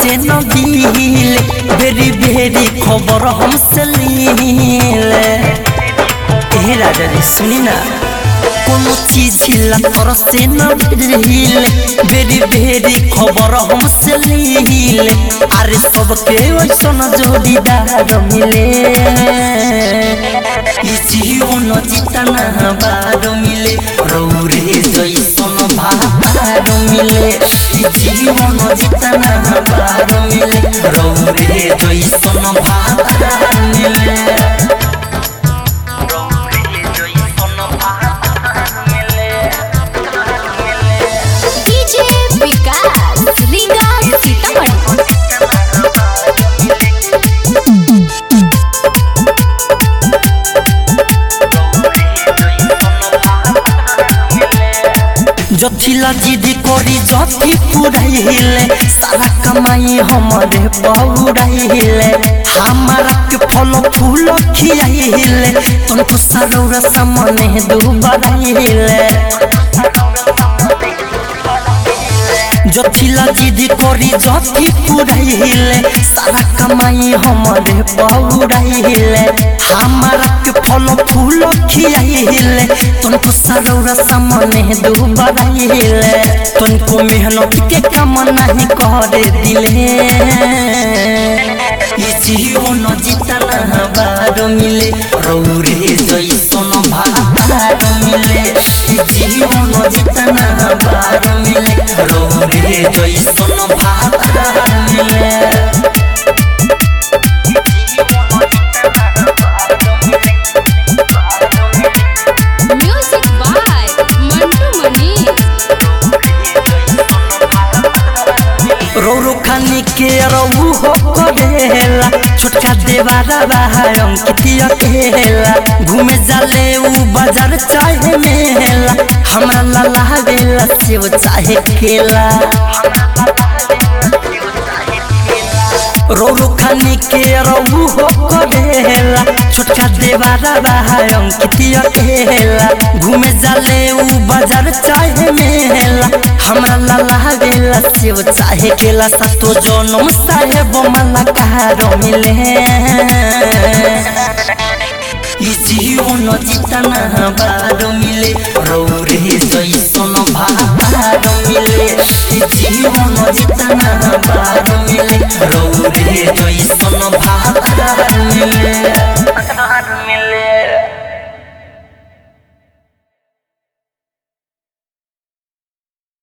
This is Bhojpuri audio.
से न दिल बेरी बेरी खबर हमसे लीले। ए राजा रे सुनी ना कोनो चीज हिला तर से न दिल बेरी बेरी खबर हमसे लीले। अरे सबके वैसन जोड़ीदार मिले जीवन जितना बार मिले रौरे जैसन भार मिले। जीवन जितना बार मिले रौरे जैसन भार मिले। डीजे विकास रीगा सीतामढ़ी। जथिला जिद करी जथी पुराइले सारा कमाई हमारे पौराइले। हमारा के फल फूल खियाइले तुमको सारा सामने दुबराइले। जथिला जिद करी जथी पुराइले सारा कमाई हमारे पौराइले। हमारा के फल फूल खियाइले तुमको सारा सामने दुबराइले। तुमको मेहनत के काम नहीं करे दिले जीवन जितना बार मिले रौरे जैसन भार मिले। जीवन जितना बार मिले रौरे जैसन भार मिले। Music by Mantu Manish. रोरो खानी के रहू हो करेला छोटका देवारा बाहर अंकितिया केला। घूमे जाले उ बाजार चाहे मेला हमरा लाला बेला सेव चाहे केला। रोरो खानी के रहू हो करेला छोटका देवारा बाहर अंकितिया केला। घूमे जाले उ बाजार चाहे मेला हमरा लाला बेला सेव चाहे केला। सतो जनम साहेब मला कहार मिले जीवन जितना बार मिले रौरे जैसन भार मिले। जीवन जितना बार मिले रौरे जैसन